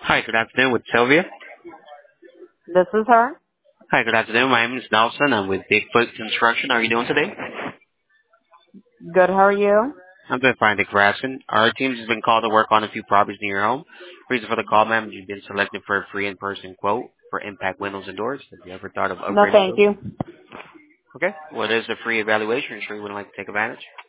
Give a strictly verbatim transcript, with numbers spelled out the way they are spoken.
Hi, good afternoon with Sylvia. This is her. Hi, good afternoon. My name is Nelson. I'm with Bigfoot Construction. How are you doing today? Good, how are you? I'm doing fine, thank you for asking. Our team has been called to work on a few properties near your home. Reason for the call, ma'am, you've been selected for a free in-person quote for impact windows and doors. Have you ever thought of No, upgrading thank those? you. Okay. Well, there's a free evaluation. I'm sure you would like to take advantage.